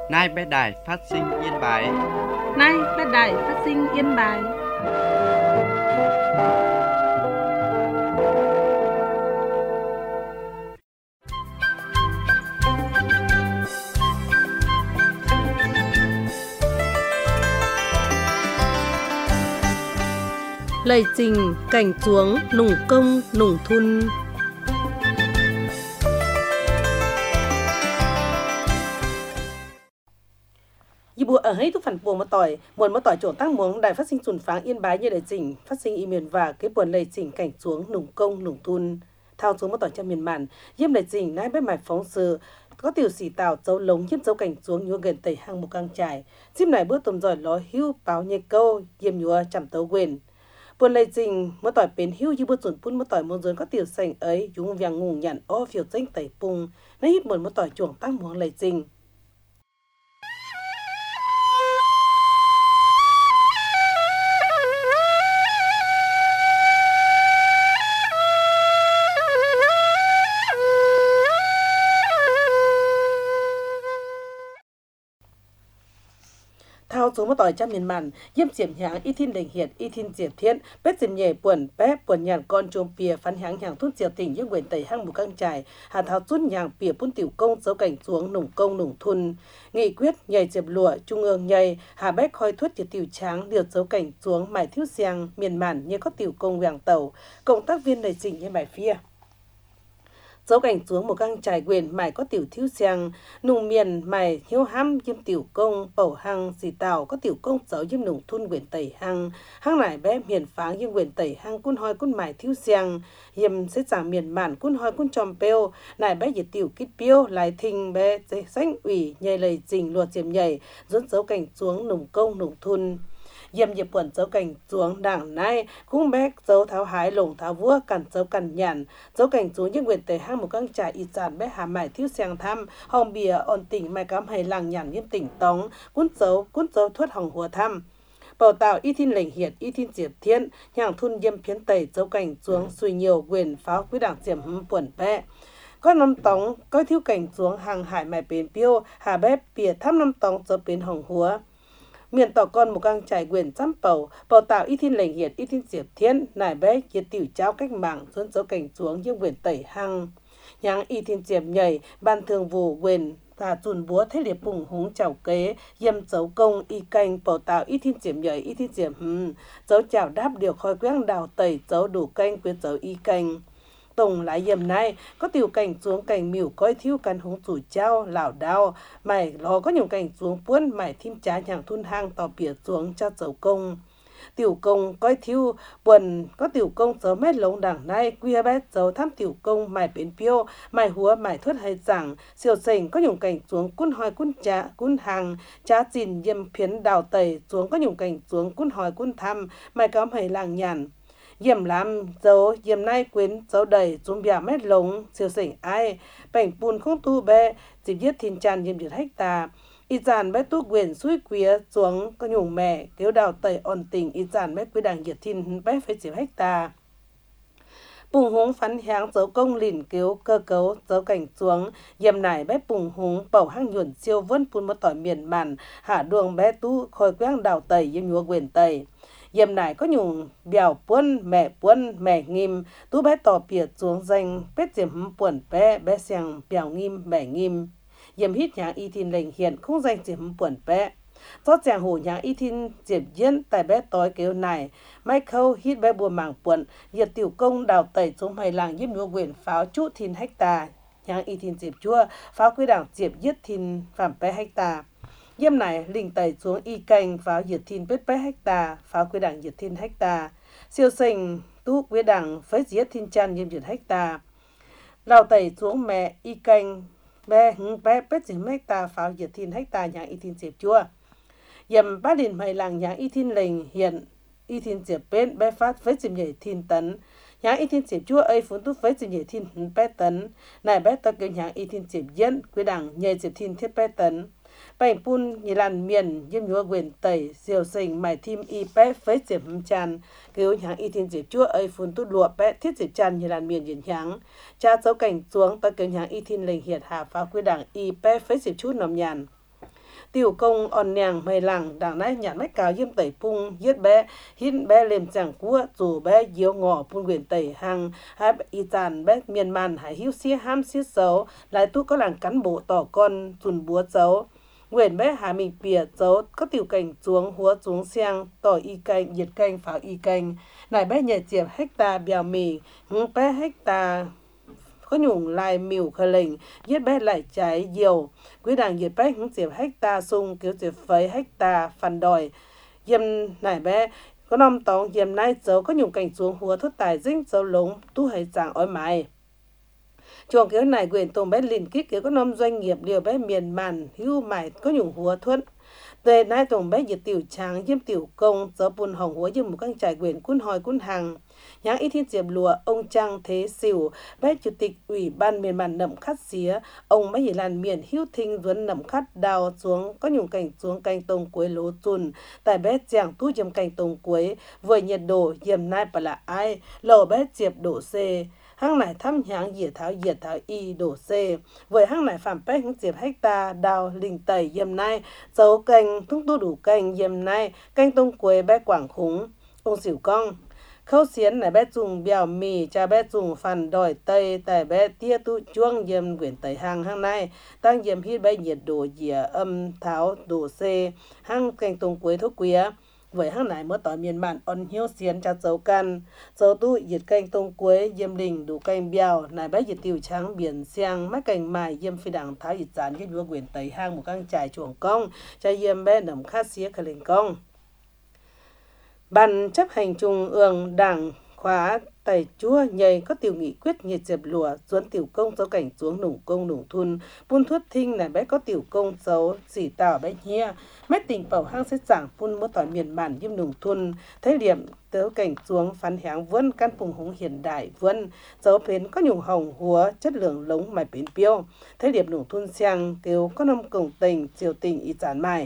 Nay bé đài phát sinh Yên Bái. Nay bé đài phát sinh Yên Bái. Lời trình cảnh chuống nùng công nùng thun. Dì bùa ở hết thúc phản buồn một tỏi chỗ tăng muống đài phát sinh sùn pháng Yên Bái như lời trình phát sinh y miền và cái buồn lời trình cảnh chuống nùng công nùng thun thao xuống một tỏi cho miền màn diêm lời trình nái bếp mạch phóng sự có tiểu sĩ tàu dấu lống hiếp dấu cảnh xuống nhua gần tẩy hang một căng trải diêm này bữa tôm giỏi ló hưu báo nhẹ câu diêm nhua chậm tấu quyền buồn lời trình một tỏi bến hưu như bữa sùn phun một tỏi môn dồn có tiểu sành ấy chúng vàng ngùng nhận ô phiêu danh tẩy pung nái hít một tỏi chuồng tăng muống lời trình thao xuống một tỏi trăm miền màn diêm diệm nhàng y thiên đình hiệt y thiên diệp thiên bết diệm nhẹ buồn bé buồn nhàn con trôm pìa phán háng nhàng thút diệu tình những quyền tẩy hang một căng trải hà thao rút nhàng pìa bún tiểu công dấu cảnh xuống nùng công nùng thun nghị quyết nhảy diệp lụa trung ương nhảy hà bét khoi thuất diệt tiểu tráng điều dấu cảnh xuống mải thiếu xiang miền màn như có tiểu công vàng tàu cộng tác viên đầy trình như bài phía dấu cảnh xuống một căng trải quyền mải có tiểu thiếu xiang nùng miền mải hiếu hăm diêm tiểu công bầu hăng xì tàu có tiểu công dấu diêm nùng thun quyền tẩy hăng nải bé miền pháng diêm quyền tẩy hăng cun hoi cun mải thiếu xiang diêm sẽ giảm miền màn cun hoi cun tròm pêu nải bé diệt tiểu kít piêu lại thình bé xanh ủy nhảy lời trình luật diệm nhảy rút dấu cảnh xuống nùng công nùng thun diêm diệp quẩn dấu cảnh xuống đảng nay khung bé dấu tháo hái lồng tháo vua cản dấu cản nhàn dấu cảnh xuống những quyền tề hang một căng trải y sản bé hà mải thiếu sang thăm hồng bìa ổn tỉnh mai cám hay làng nhàn nghiêm tỉnh tống cún dấu thuất hồng hùa thăm bầu tạo y thiên lệnh hiệt y thiên diệp thiên nhàng thun diêm phiến tẩy dấu cảnh xuống suy nhiều quyền pháo quý đảng diệm hâm quẩn bé có năm tống có thiếu cảnh xuống hàng hải mải bến piêu hà bếp bìa thăm năm tống dấu bến hồng hùa miền tỏ con một căng trải quyền trăm bầu tạo y thiên lệnh hiệt y thiên diệp thiên nải bé kiệt tiểu trao cách mạng xuân dấu cảnh xuống những quyền tẩy hăng nháng y thiên diệp nhảy ban thường vụ quyền và chùn búa thế liệt bùng húng chảo kế diêm dấu công y canh tạo y thiên diệp nhảy y thiên diệp dấu chảo đáp điều khoi quét đào tẩy dấu đủ canh quyết dấu y canh tổng lại dầm nay có tiểu cảnh xuống cảnh miểu coi thiếu căn húng rủi trao lảo đao mày lo có nhiều cảnh xuống puôn mày thím trái nhàng thun hang tỏ bìa xuống cho dấu công tiểu công coi thiếu buồn có tiểu công dấu mét lống đảng nay quy bét dấu thăm tiểu công mày bến piêu mày húa mày thuất hay giảng siêu sình có nhiều cảnh xuống cun hoi cun trá cun hàng trá chìn diêm phiến đào tẩy xuống có nhiều cảnh xuống cun hoi cun thăm mày cám hay làng nhàn diệm làm dấu diệm nay quyến dấu đầy xuống bìa mét lống siêu sỉnh ai bảnh bùn không tu bê dịp giết thiên tràn diệm diệt hecta y giàn bé tu quyền suối quía xuống có nhung mẹ kéo đào tẩy ổn tình y giàn bé quý đảng diệt thiên bé phải dịp hecta bùng húng phán háng dấu công lìn cứu cơ cấu dấu cảnh xuống diệm nải bé bùng húng bầu hang nhuận siêu vân phun một tỏi miền màn hạ đường bé tu khôi quang đào tẩy diệm nhúa quyền tẩy diệm nải có nhung bèo puân mẹ nghiêm tú bé tỏ bìa xuống danh bét diệm puẩn bé xiang bèo nghiêm mẹ nghiêm diệm hít nháng y thiên lệnh hiện không danh diệm puẩn bé do chàng hổ nháng y thiên diệm diễn tại bé tối kêu này mai khâu hít bé bùa mảng puẩn diệt tiểu công đào tẩy xuống mày làng giúp nhua quyền pháo chút thiên hecta nháng y thiên diệp chua pháo quý đảng diệp giết thiên phạm bé hecta diêm này lình tẩy xuống y canh pháo diệt thiên bết bé hecta pháo quý đảng diệt thiên hecta siêu sinh tu quý đảng phết diệt thiên chan diêm diệt hecta đào tẩy xuống mẹ y canh bé bết diệt hecta pháo diệt thiên hecta nháng y thiên diệp chua diệm ba đình mày làng nháng y thiên lệnh hiện y thiên diệp bên bé phát phết diệm nhảy thiên tấn nháng y thiên diệp chua ấy phun tu phết diệm nhảy thiên bé tấn này bé tao kêu nháng y thiên diệp diễn quý đảng nhảy diệp thiên thiết bé tấn bảnh pun như làn miền diêm nhúa quyền tẩy diều sình mải thim y bé phết diệp chan cứu nháng y thiên diệp chua ấy phun tu lụa bé thiết diệp chan như làn miền diễn nháng cha dấu cảnh xuống tao kêu nháng y thiên lệnh hiệt hạ phá quý đảng y bé phết diệp chút nằm nhàn tiểu công on nhàng mày làng đảng nãy nhàn mấy cào yếm tẩy pung giết bé hít bé lên chẳng cua dù bé diếu ngọ pun quyền tẩy hàng hai y tàn bé miền man hải hiu xía ham xía xấu lại tu có làng cán bộ tỏ con dùn búa xấu Nguyễn bé hà mình bìa dấu có tiểu cảnh xuống húa xuống xiang tỏ y canh nhiệt canh pháo y canh này bé nhẹ chiệp hecta bèo mì bé hecta có nhung lại miều khờ lệnh giết bé lại trái diều quý đảng nhiệt bé hứng chiệp hecta sung kiểu chiệp phấy hecta phản đòi dìm này bé có năm tông dìm nay dấu có nhung cảnh xuống húa thốt tài dính dấu lống tu hay giảng ói mái chuồng kiểu này quyền tôm bé liền kích kiểu có năm doanh nghiệp điều bé miền màn hưu mải có nhung húa thuận về nay tôm bé nhiệt tiểu tráng diêm tiểu công dấu buồn hỏng húa diêm một căn trải quyền cún hòi cún hàng nhãng ít thiên diệp lùa ông Trang Thế Sửu bé chủ tịch ủy ban miền màn nậm khát xía ông mấy làn miền hữu thinh duấn nậm khát đào xuống có nhung cảnh xuống canh tông cuối lố chun tại bé chàng tu diêm canh tông cuối với nhiệt độ diêm nai bà là ai lầu bé diệp độ c hang này thăm nhãng diệt thảo y độ c với hang này phạm bé hứng diệp hecta đào linh tẩy diêm nai dấu canh thúc tu đủ canh diêm nai canh tông cuối bé quảng khúng ông xỉu cong khâu xiến này bé dùng bèo mì cha bé dùng phần đòi tây tại bé tia tu chuông diêm quyển tây hang này tăng diêm hít bé nhiệt độ dìa âm tháo độ c hang canh tông cuối thuốc quía với hang này mới tỏi miền mạn on hiếu xiến cha dấu can dấu tu nhiệt canh tông cuối diêm đình đủ canh bèo này bé nhiệt tiểu trắng biển xiang mắt cành mài diêm phi đẳng tháo nhiệt gián cái đua quyển tây hang một căn trải chuồng cong cha diêm bé nằm khát xía khởi lên cong Ban chấp hành trung ương đảng khóa tẩy chúa nhầy có tiểu nghị quyết nhiệt dẹp lùa xuống tiểu công dấu cảnh xuống nủng công nủng thun pun thuất thinh này bé có tiểu công dấu xỉ tảo bé nhia mét tình bảo hang sẽ giảng pun mơ tỏi miền bản diêm nủng thun thấy điểm tớ cảnh xuống phán háng vươn căn phùng húng hiện đại vươn dấu phến có nhung hồng húa chất lượng lống mài bến piêu thấy điểm nủng thun xiang kêu có nông cổng tình triều tình ý giản mài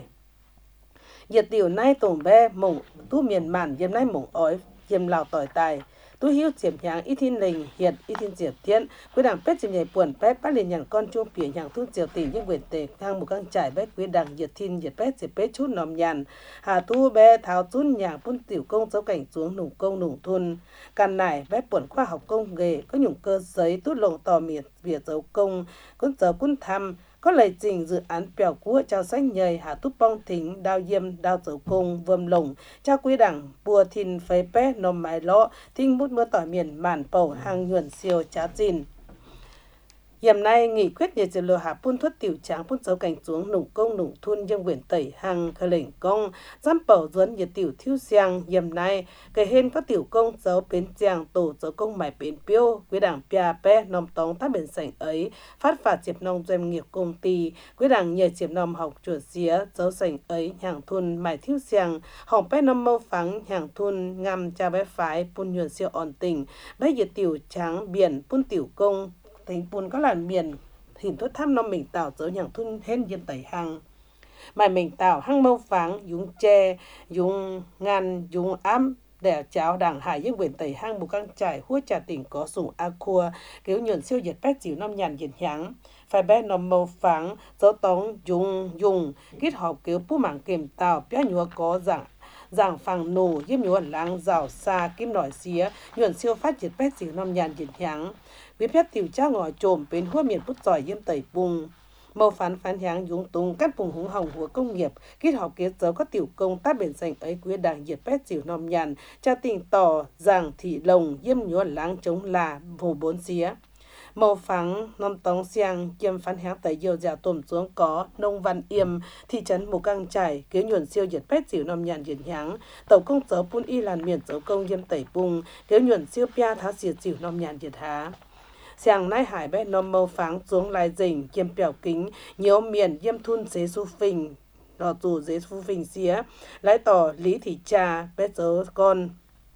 nhiệt tiểu nay tổng bé mộng tu miền màn diêm nay mộng ói diêm lào tỏi tài tu hiếu chiếm nhàng ít thiên lình hiệt ít thiên diệp thiên quyết đảng pet chiếm nhảy buồn pet bắt liền nhàng con chuông pỉa nhàng thu triều tình những quyền tệ thang một căn trải bé quyết đảng nhiệt thiên nhiệt pet diệp pet chút nòm nhàn hà tu bé tháo chun nhàng phun tiểu công dấu cảnh xuống nủng công nủng thun căn này bé buồn khoa học công nghệ có nhung cơ giấy tu lồng tò miệt việt dấu công cũng dấu cũng thăm có lời trình dự án bèo cua trao sách nhầy hạ túc bong thính đao diêm đao dấu công vâm lồng trao quý đảng bùa thìn phế pé nôm mái lọ thinh bút mưa tỏi miền màn bầu hàng nhuận siêu trá dìn Hiểm nay nghị quyết nhiệt diệt lừa hạ phun thuất tiểu tráng phun dấu cảnh xuống nủng công nủng thun dân quyển tẩy hàng khởi lệnh công giam bảo duấn nhiệt tiểu thiêu xiang hiểm nay kể hên có tiểu công dấu bến giang tổ dấu công mải bến piêu quý đảng pia pe nòm tóng tác bền sảnh ấy phát phạt diệp nông doanh nghiệp công ty quý đảng nhiệt diệp nòm học chuột xía dấu sảnh ấy hàng thun mải thiêu xiang hỏng pe nòm mâu phắng hàng thun ngam cha bé phái phun nhuận siêu ổn tình bé nhiệt tiểu tráng biển phun tiểu công thành pun có làn miền hình thuốc thăm nó mình tạo dấu nhàng thun hên diêm tẩy hăng mà mình tạo hăng mâu pháng dùng tre dùng ngàn dùng ám để cháo đảng hải những quyển tẩy hăng một căn trải hua trà tỉnh có sủng a khua kiểu nhuận siêu nhiệt bét chịu năm nhàn nhiệt nháng phải bé nó mâu pháng dấu tống dùng kết hợp kiểu pu mảng kềm tạo bé nhúa có dạng phẳng nổ giúp nhuận láng rào xa kim nổi xía nhuận siêu phát nhiệt bét chịu năm nhàn nhiệt nhángวิเพชรติวเจ้าหงอโจมเป็นหัวเมียนพุทธจอยเยี่ยมไต่ปุงเมาฟันหางยุงตุงกั้นปุงหงหงหัวcông nghiệp kết hợp kết dấu các tiểu công tác biển sành ấy quý đảng nhiệt pét chịu nòm nhàn cha tình tỏ giảng thị lồng yêm nhuận láng chống là hồ bốn xía màu phẳng nôm tống xiang kiêm phán háng tại nhiều giả tổm xuống có nông văn yêm thị trấn mù căng trải kế nhuận siêu nhiệt pét chịu nòm nhàn nhiệt nháng tàu công dấu pun y làn miền dấu công yêm tẩy bung kế nhuận siêu pia tháo xịt chịu nòm nhàn nhiệt há Sàng nai hải bé nôm mâu pháng xuống lại rình kiêm bèo kính nhiều miền yêm thun dế su phình đò dù dế su phình xía lái tỏ lý thị cha bé dấu con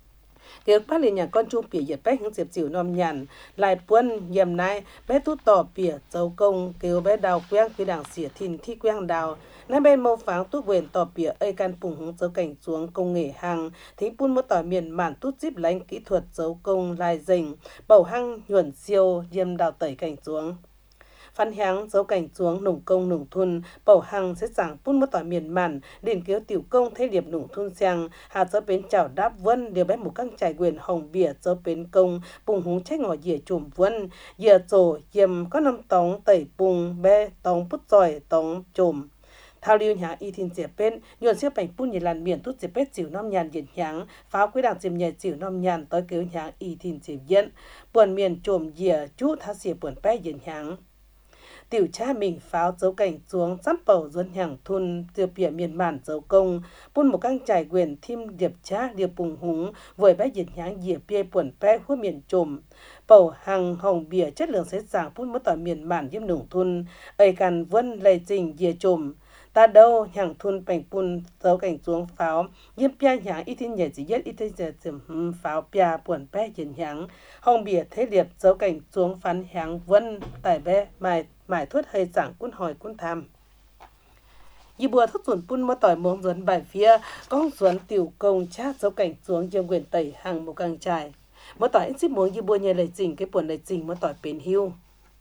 Kế phát liền nhà con chu pỉa nhiệt bách hướng diệp chịu nòm nhàn lại quân yểm nai bé tút tỏ pỉa dấu công kêu bé đào quang quý đảng xỉa thìn thi quang đào nai bên mâu pháng tút quyền tỏ pỉa ây can phùng hướng dấu cảnh xuống công nghệ hàng thí pun mô tỏi miền màn tút díp lánh kỹ thuật dấu công lai rình bầu hăng nhuận siêu yêm đào tẩy cảnh xuống phán háng dấu cảnh xuống nông công nông thôn bảo hàng sẽ giảng phun mất tỏi miền màn liền kéo tiểu công thế điệp nông thôn sang hà dấu bến chảo đáp vân điều bé một căng trải quyền hồng bìa dấu bến công bùng húng trách ngỏ dìa chùm vân dìa tổ dìm có năm tống tẩy bùng bé tống bút giỏi tống chùm thao liêu nhà y thiên diệp bên nhuận siêu bành phun nhiệt làn miền tút diệp bết chịu năm nhàn diệt nháng pháo quý đảng diệp nhẹ chịu năm nhàn tới cứu nhà y thiên diệp diễn buồn miền chùm dìa chú tha xìa buồn bé diệt nháng tiểu cha mình pháo dấu cảnh xuống sắp bầu dân hàng thun diệp bịa miền màn dấu công buôn một căng trải quyền thêm điệp cha điệp bùng húng với bé diệt nháng dìa bia buồn bé hút miền chùm bầu hàng hồng bìa chất lượng sẽ giảng buôn mất tỏi miền màn diêm nông thun ấy càn vân lầy trình dìa chùm ta đâu hàng thun bành pun dấu cảnh xuống pháo yếm pia nháng ít thiên nhẹ chỉ nhất ít thiên nhẹ chìm pháo pia buồn bé diễn nháng hồng bìa thế liệt dấu cảnh xuống phán háng vân tại bé mài thuốc hơi giảng quân hỏi quân tham y bùa thất chuẩn pun mất tỏi muốn dẫn bài phía con dẫn tiểu công chát dấu cảnh xuống dương quyền tẩy hàng một càng trải mất tỏi ít muốn y bùa nhẹ lời trình cái buồn lời trình mất tỏi bền hưu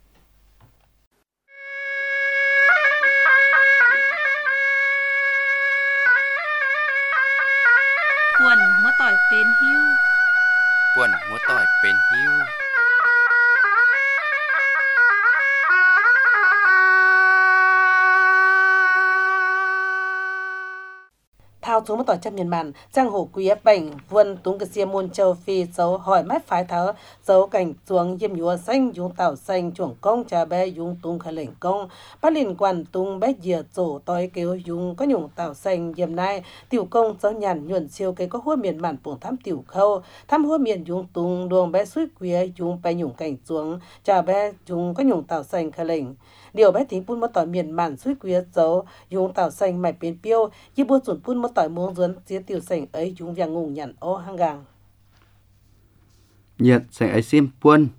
buồn múa tỏi bền hưu buồn múa tỏi bền hưu thao xuống một tỏi trăm miền màn giang hồ quý bảnh vân tung cái xia môn châu phi dấu hỏi mát phái tháo dấu cảnh xuống diêm nhúa xanh dùng tảo xanh chuồng công trà bé dùng tung khởi lệnh công bắt liền quan tung bé dìa tổ tối kêu dùng có nhung tảo xanh diêm nai tiểu công dấu nhàn nhuận siêu cái có hua miền màn buồng thăm tiểu khâu thăm hua miền dùng tung đường bé suối quý dùng bé nhung cảnh xuống trà bé dùng có nhung tảo xanh khởi lệnh điều bé tính phun mất tỏi miền màn suối quý dấu dùng tảo xanh mày bên piêu như buôn chuẩn phun mất tỏi muông dẫn chia tiểu sành ấy chúng vàng ngùng nhằn ô hang gàng nhiệt sành ấy xiêm buôn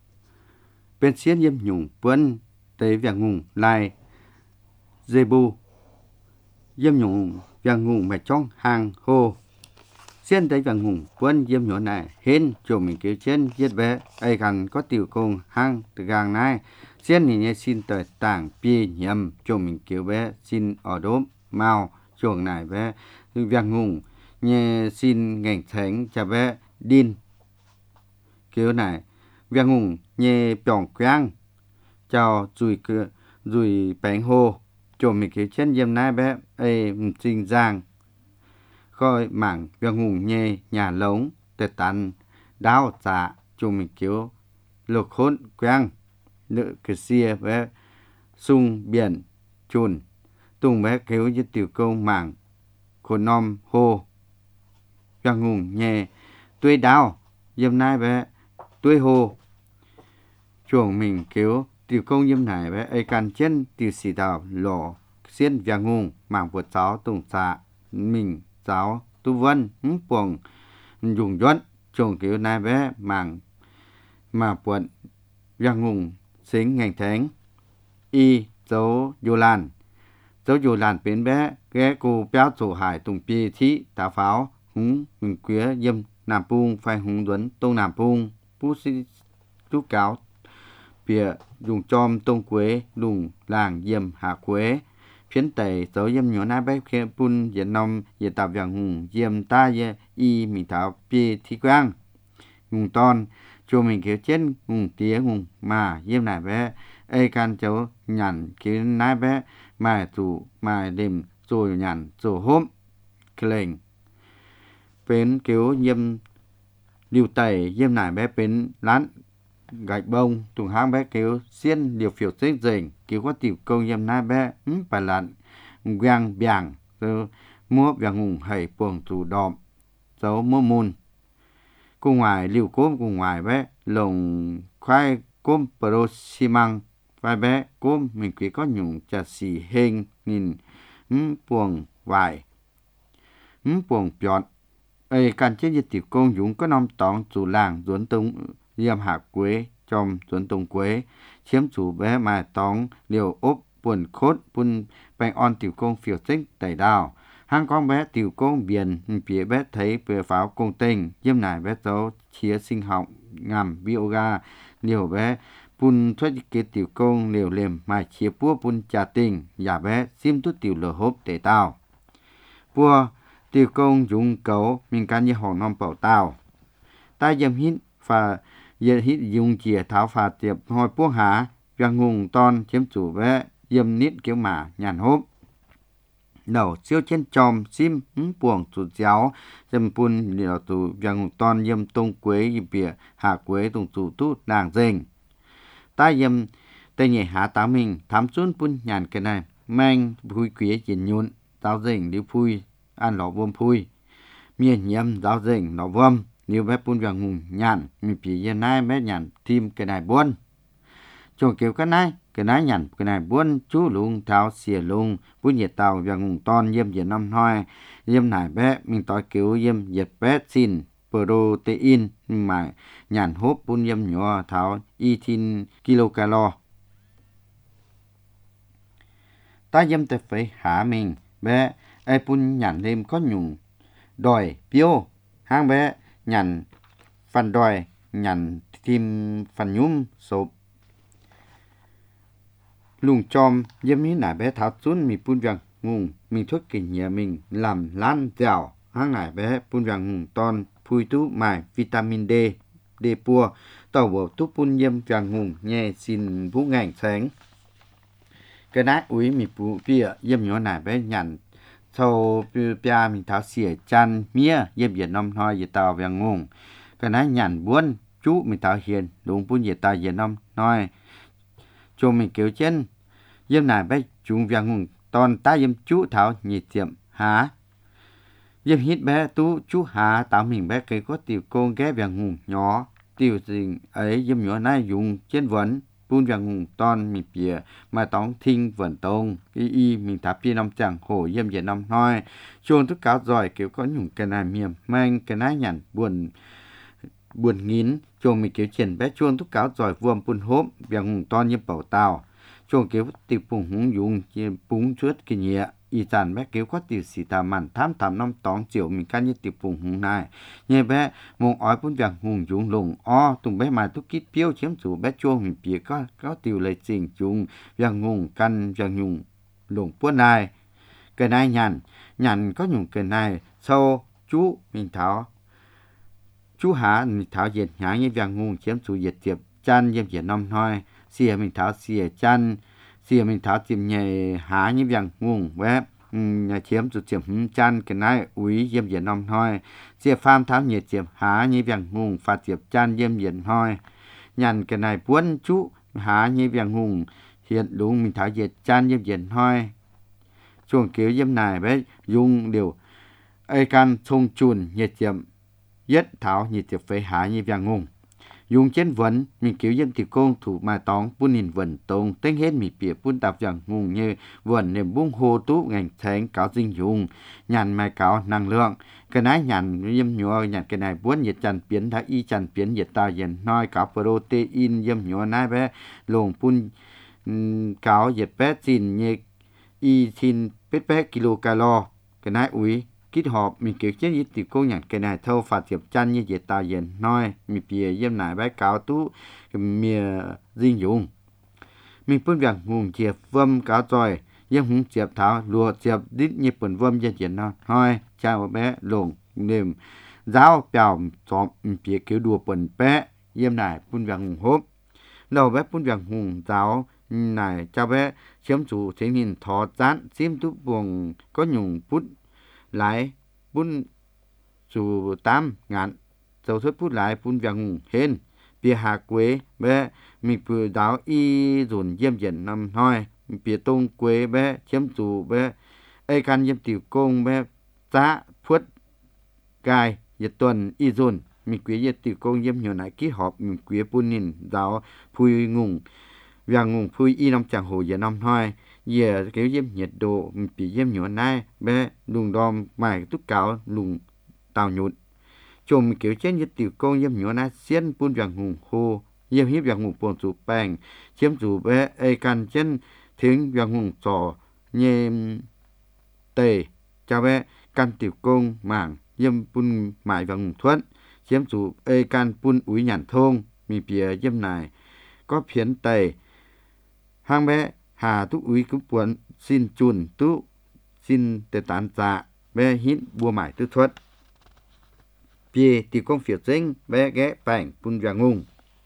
bên xiên yếm nhung buôn tới vàng ngùng lại dê bu yếm nhung vàng ngùng mày trong hàng hồ xiên tới vàng ngùng buôn yếm nhung này hên chỗ mình kêu trên giết bé ấy gần có tiểu công hang từ gàng này xiên này xin tới tảng pi nhầm chỗ mình kêu bé xin ở đốm màu chuồng này bé vàng ngùng nhẹ xin ngành thánh cho bé đin kiểu này vàng ngùng nhẹ bỏng quang chào rùi bánh hồ chỗ mình kiểu chân diêm nai bé ấy trình giang coi mảng vàng ngùng nhẹ nhà lống tê tàn đau dạ chỗ mình kiểu lục hôn quang nữ cái xia bé sung biển chùn tung bé kéo như tiểu công mảng của nom hồ vàng ngùng nhẹ tươi đào dâm nai bé tươi hồ chuồng mình kéo tiểu công dâm này bé ai can chân tiểu xì đào lỗ xiên vàng ngùng mảng vượt giáo tung xạ mình giáo tu vân buồng dùng doãn chuồng kéo nai bé mảng mà buồn vàng ngùng xính ngành thánh y dấu vô lan dấu dù làn bến bé ghé cô béo chủ hải tùng pi thị tá pháo húng mình quía dâm nam pung phai húng duấn tông nam pung bút sĩ chú cáo bìa dùng chom tông quế lùng làng dâm hạ quế phiến tẩy dấu dâm nhỏ nai bé khe pun diễn nom diễn tạp vàng hùng dâm ta ye y mình thảo pi thị quang hùng ton cho mình kéo trên hùng tía hùng mà dâm này bé ai can cháu nhằn kéo nai bé mai chủ mai đêm rồi nhàn rồi hôm kềnh bên kéo yếm liều tẩy yếm nải bé bên lán gạch bông tùng hang bé kéo xiên điều phiểu xích dình kéo có tiểu công yếm nai bé bài lặn gang bàng rồi mua vàng hùng hầy buồng chủ đọm dấu mua môn cùng ngoài liều cốm cùng ngoài bé lồng khoai cốm pro xi măng vài bé cốm mình quý có nhung chả xì hên nhìn buồng vải buồng pion ấy can chết như tiểu công dũng có nom tòng chủ làng duẩn tung yam hạ quế trong duẩn tung quế chiếm chủ bé mà tòng liều ốp buồn khốt bun bánh on tiểu công phiểu tích tẩy đào hang con bé tiểu công biển phía bé thấy bề pháo công tình yếm nải bé dấu chia sinh họng ngầm bioga liều bé ปุ่นทวดเกติวกงเหลวเหลมหมายเชียปัวปุ่นจ่าติงอย่าแวะซิมตุติวเหลือฮบเตเต้าปัวติวกงยุงเก๋ามีการยี่ห้องน้อมเป่าเต้าใต้ยำหินฝ่าเยหิตยุงเจียเท้าฝ่าเตียบหอยปัวหายังงงตอนเชียมจู่แวะเยี่ยมนิดเกี่ยวหมาหยันฮบđầu siêu trên chòm sim buồng tụt giáo dâm pun điều tụ yang ton yêm tung quế yêm bìa hạ quế tung tụ tu nàng dình ta yêm tây nhẹ hạ tá mình thám xuân pun nhàn cái này mang phui quế chín nhún giáo dình đi phui ăn lọ vôm phui miền yêm giáo dình lọ vôm nếu bé pun vàng hùng nhàn mi pì yên nai bé nhàn tim cái này buôn cho kiểu cái này nhàn cái này buôn chú lùng tháo xìa lùng buôn nhiệt tàu và ngùng ton yêm nhiệt năm hoi yêm nải bé mình tối kiểu yêm nhiệt bé xin protein mà nhàn hốp buôn yêm nhỏ tháo 18 kilocalo ta yêm te phải hả mình bé ai buôn nhàn thêm có nhung đòi piêu hang bé nhàn phần đòi nhàn tim phần nhúm sộp lùng chòm yếm hí nải bé tháo xuống mi pun vàng ngùng mình thuốc kinh nhà mình làm lan dẻo hang nải bé pun vàng ngùng ton phui tú mài vitamin D D pua tàu bộ tú pun yếm vàng ngùng nhẹ xin vũ ngành sáng cái nái úi mi pu pia yếm nhỏ nải bé nhằn sau pia mình tháo xỉa chan mía yếm việt nam hoi việt tàu vàng ngùng cái nái nhằn buôn chú mình tháo hiền đúng pun việt tàu việt nam hoi cho mình kiểu chân yếm nải bé chúng vàng ngùng ton ta yếm chú tháo nhị tiệm há yếm hít bé tú chú há tạo mình bé cây có tiểu con ghé vàng ngùng nhỏ tiểu tình ấy yếm nhỏ nai dùng trên vấn pun vàng ngùng ton mình bìa mà tóng thinh vẩn tông y mình tháp pia năm chẳng hổ yếm việt nam nói chuông thức cáo giỏi kiểu có nhung cái này miềm mang cái nái nhằn buồn nghìn cho mình kiểu triển bé chuông thức cáo giỏi vuông pun hốp vàng ngùng ton yếm bảo tàu chuông kiểu tiệp phùng húng dùng búng chuốt cái nhẹ y tàn bé kiểu có tiệp xì tà màn thám năm tóng chiều mình can như tiệp phùng húng này nhẹ bé mong ói pun vàng hùng dùng lùng tùng bé mà túc kít piêu chiếm chủ bé chuông mình bìa có tiều lời trình chúng vàng hùng căn vàng hùng lùng puốt này cái này nhàn có nhung cái này sau chú mình tháo chú há mình tháo diệt nhá như vàng hùng chiếm chủ diệt tiệp chăn yếm việt nam thôi xìa mình tháo xìa chăn xìa mình tháo tìm nhẹ há như vàng ngùng bé chiếm chủ chiếm chăn cái này úi yếm việt nam thôi xìa pham tháo nhiệt chiếm há như vàng ngùng phạt tiệp chăn yếm việt thôi nhàn cái này buôn chú há như vàng ngùng hiện đúng mình tháo diệt chăn yếm việt thôi chuông kiểu yếm này bé dùng điều ai can thông chun nhiệt chiếm yết tháo nhiệt chiếm phải há như vàng ngùng dùng trên vấn mình kiểu dân thì công thủ mà tóng bún hình vần tông tên hết mì bìa bún tạp rằng ngùng như vần nệm bung hô tú ngành thánh cáo dinh dùng nhàn mai cáo năng lượng cái này nhàn yếm nhỏ nhàn cái này buôn nhiệt tràn biến đã y tràn biến nhiệt ta dần nói cáo protein yếm nhỏ này bé lồng bún cáo nhiệt bé xin như y xin bết bé kilocalo cái này úi kít họp mình kiểu chết ít thì cô nhận cái này thâu phạt tiệp chăn như vậy ta dần nói mình bìa yếm nải bé cáo tú mìa dinh dùng mình phân vàng hùng chiệp vâm cáo tròi yếm hùng chiệp tháo lùa chiệp đít như phần vâm dân chuyện nó thôi chào bé lồng nềm giáo bèo xóm mình bìa kiểu đùa phần bé yếm nải phân vàng hùng hốp đầu bé phân vàng hùng giáo này chào bé chiếm chủ thế nhìn thọ chán xiêm tú buồng có nhung phút lại bún chủ tam ngàn dầu thớt phút lại bún vàng hên bia hạ quế bé mình vừa đào y dồn yếm dần năm thôi bia tông quế bé chiếm chủ bé ai can yếm tiểu công bé giá phút cài nhiệt tuần y dồn mình quế yếm tiểu công yếm nhiều nãy ký họp mình quế bún nhìn đào phui ngùng vàng ngùng phui y năm chẳng hồ giờ năm thôi giờ kiểu yếm nhiệt độ bị yếm nhỏ này bé lùng đom mài túc cáo lùng tàu nhụt chôm kiểu chết như tiểu công yếm nhỏ này xiên bún vàng hùng khô yếm hiếp vàng hùng bồn chủ bèn chiếm chủ bé ai can chân tiếng vàng hùng sò nhẹ tề cho bé can tiểu công mảng yếm bún mài vàng hùng thuận chiếm chủ ai can bún úi nhàn thôn mi bìa yếm này có phiến tầy hang bé hà tu úy cứ buồn xin chun tu xin tê tán dạ bé hít bùa mải tư thuật bia tiểu công phiệt dinh bé ghé bảng bùn vàng ngung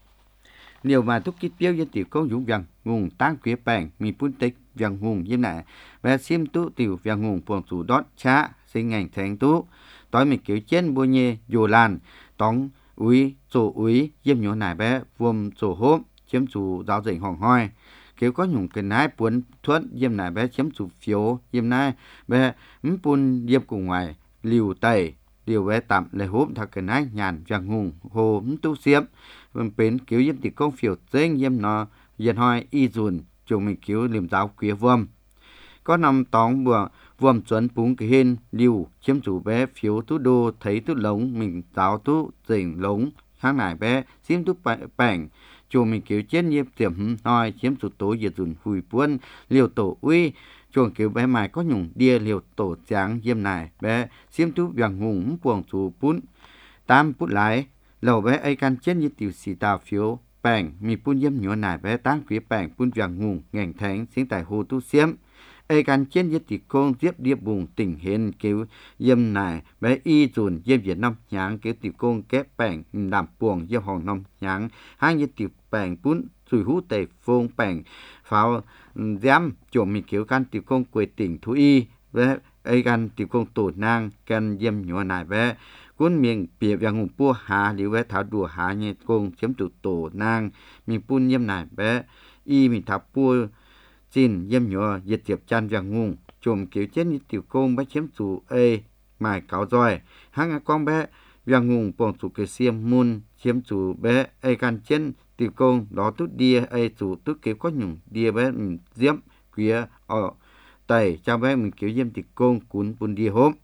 liều mà thúc kít biếu dân tiểu công dũng vàng ngung tăng quế bảng mi bùn tích vàng ngung như nè bé xiêm tu tiểu vàng ngung buồn chủ đót chá sinh ngành thành tu tối mình kiểu trên bùa nhê dù làn tóng úy chỗ úy diêm nhỏ nải bé vuông chỗ hốp chiếm chủ giáo dệnh hỏng hoi kiểu có nhung cái nái buồn thuận diêm nải bé chiếm chủ phiếu diêm nái bé bùn diêm cùng ngoài liều tẩy điều bé tạm lấy hốp thật cái nái nhàn vàng hùng hồ tu xiêm bên kiểu diêm thì công phiếu dinh diêm nó diên hoi y dùn chung mình kiểu liềm giáo quía vuông có năm tóng bùa vuông chuẩn búng cái hên liều chiếm chủ bé phiếu tu đô thấy tu lống mình giáo tu dình lống hàng nải bé xiêm tu bảnh chuồng mình kiểu chết nhiếp tiệm hoi chiếm chủ tổ diệt dùn hùi buôn liều tổ uy chuồng kiểu bé mài có nhung đia liều tổ tráng diêm nải bé xiêm tu vàng hùng buồng chủ bún tam bút lái lầu bé ai can chết như tiểu xì tàu phiếu bảnh mi bún diêm nhỏ nải bé tăng phía bảnh bún vàng hùng ngành thánh sinh tại hồ tu xiêm ai can chết như tỷ công tiếp điệp bùng tỉnh hiền kiểu diêm nải bé y dùn diêm Việt Nam nháng kiểu tỷ công kép bảnh làm buồng diêm hòn năm nháng hai như tỷ bảnh bún sùi hú tẩy phông bảnh pháo giám chuồng mi kiểu can tỷ công quê tỉnh thú y bé ai can tỷ công tổ nang can diêm nhỏ nải bé cuốn miệng bìa vàng hùng pua hà liu bé thảo đùa hà như công chiếm chủ tổ nang mi bún diêm nải bé y mi thảo pua xin diêm nhỏ diệt tiệp chan vàng hùng chuồng kiểu chết như tiểu công bé chiếm chủ ê mài cáo roi hang con bé vàng hùng buồng chủ cái xiêm mun chiếm chủ bé ê can chân tiểu công đó tút đia ê chủ tút kiểu có nhung đia bé diếm quía ở tẩy cho bé mình kiểu diêm tiểu công cuốn bún đia hốp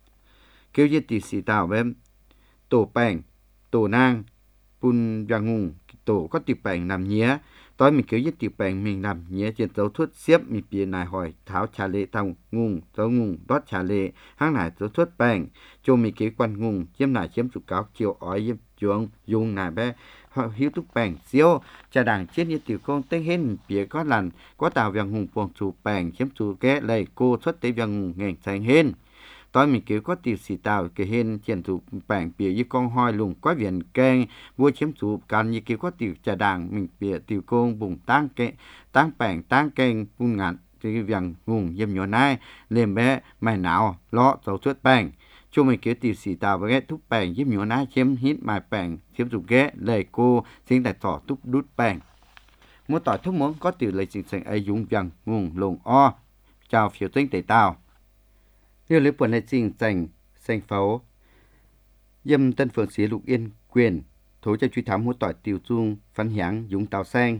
kiểu diêm tiểu xì tàu bé tổ bảnh tổ nang bún vàng hùng tổ có tiểu bảnh làm nhía tối mình kiểu giết tiểu bảnh mình làm nhé trên dấu thuốc xếp mình bìa nài hỏi tháo trà lệ tàu ngung dấu ngung đót trà lệ hang nài dấu thuốc bảnh cho mình kiểu quan ngung chiếm nài chiếm chủ cáo chiều ói diêm chuông dùng nài bé họ hiếu thuốc bảnh xíu trà đảng chết như tiểu công tên hết mình bìa có lần có tàu vàng hùng buồng chủ bảnh chiếm chủ ghé lầy cô xuất tới vàng hùng ngành thành hên tối mình kiểu có tiểu xì tàu cái hên trên chủ bảng bìa như con hoi lùng quá viện keng vua chiếm chủ can như kiểu có tiểu trà đảng mình bìa tiểu công bùng tăng kệ tăng bảng tăng keng bung ngạn cái vàng hùng diêm nhỏ nai lên bé mày nào lọ dấu xuất bảng cho mình kiểu tiểu xì tàu với ghé thúc bảng diêm nhỏ nai chiếm hít mài bảng chiếm chủ ghé lời cô xin tại tỏ thúc đút bảng muốn tỏ thúc muốn có tiểu lời trình thành ấy dùng vàng hùng lùng o chào phiếu tinh tẩy tàu liêu lấy buồn lại trình dành xanh pháo dâm tân phường xí lục yên quyền thối cho truy thám hỗ tỏi tiểu dung phán hiáng dùng tàu xanh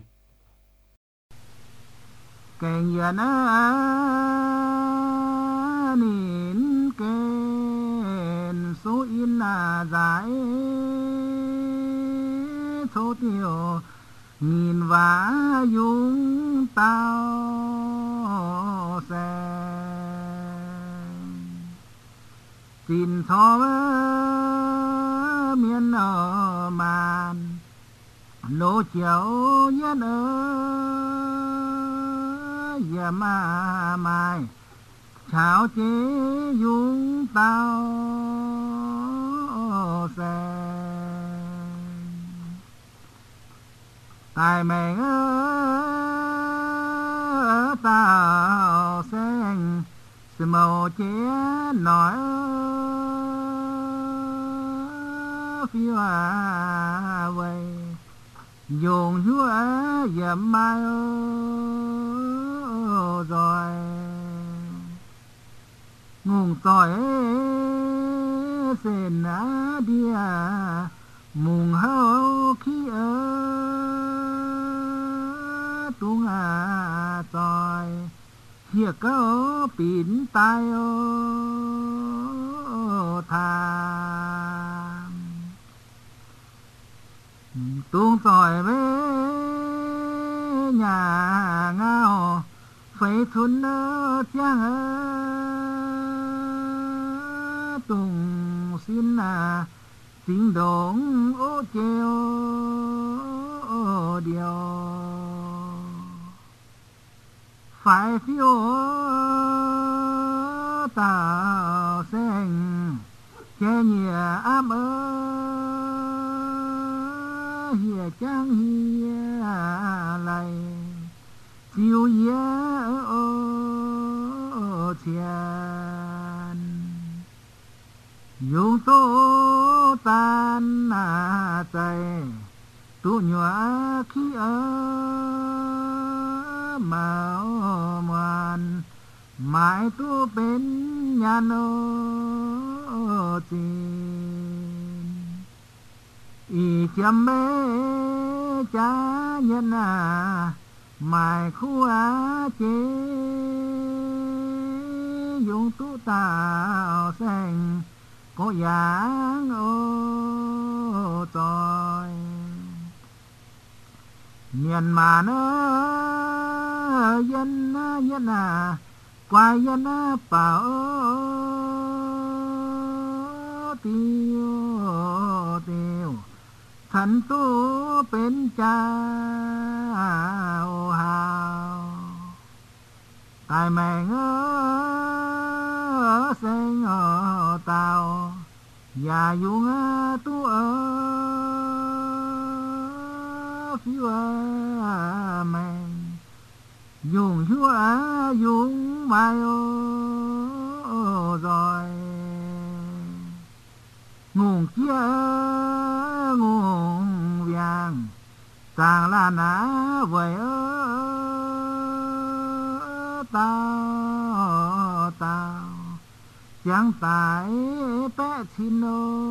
kèn giờ nó nín kèn số in là giải số tiểu nhìn vã dùng tàu xe xin thọ miền ở màn lỗ chiều nhất giờ mà mai cháo chế dùng tao xe tại mẹ tao xanh sự màu chế nói phiêu vậy dùng chúa dầm mai rồi ngùng tỏi sen á đia mùng hao khi tung tỏi hiệp có pin tai tham tung tỏi với nhà ngao phải thun chăng tung xin tiếng đồn ô treo điều phải phiêu tạo xanh che nhẹ ám hiệp trang hiệp lại chiều nhé tiền dùng tô tan tay tu nhòa khi màu màn mãi tu bên nhà nô tin y chăm mê cha nhân mãi khu chế dùng tu tạo xanh có dáng tội miền mà nó dân qua dân bảo tiêu thần tu bên cha hào tại mẹ sinh tao và dùng tu phiêu mình dùng chúa dùng mai rồi nguồn kia nguồn vàng tàng là ná vậy tao chẳng tại bé xin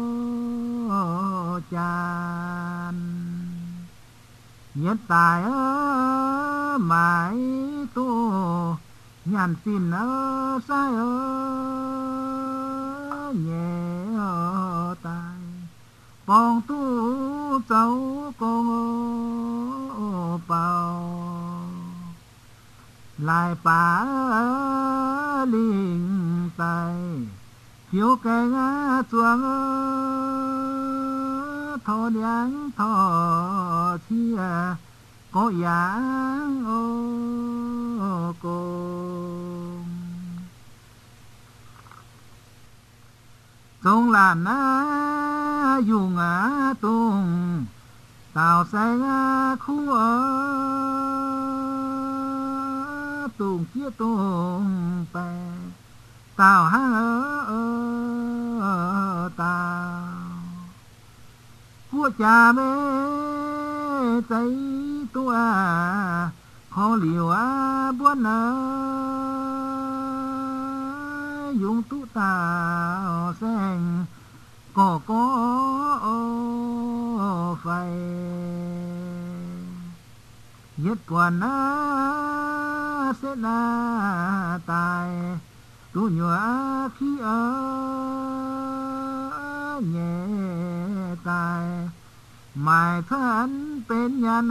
chan nhất tài mãi tu nhàn xin sai nhẹ tài bong tu cháu cô bao lại phá linh tay thiếu cái chuông thọ đáng thọ chia có dáng cô tung làn dùng tung tạo xây khu tung chia tung bè tạo hang tạo của cha mẹ tay tua khó liều buồn dùng tu tạo xanh có phải nhất quan sẽ là tài tu nhòa khi nhẹ tài mãi thân bên nhà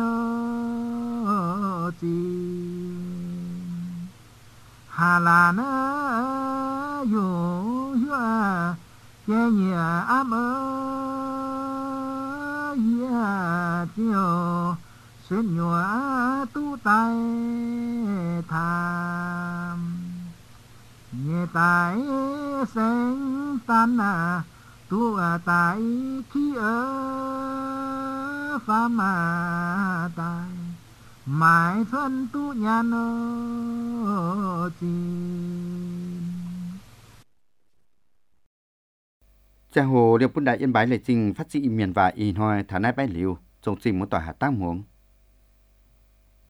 nô chi hà là nó dù che nhẹ ám chiều xuyên nhòa tu tay tham nhẹ tay sen tan tu tại khi pha mà tài mãi thân tu nhà nô tin cha hồ điệp bún đại yên bái lệ trình phát sĩ miền và y hoi thả nai bái liu trồng trình một tòa hạ tác muống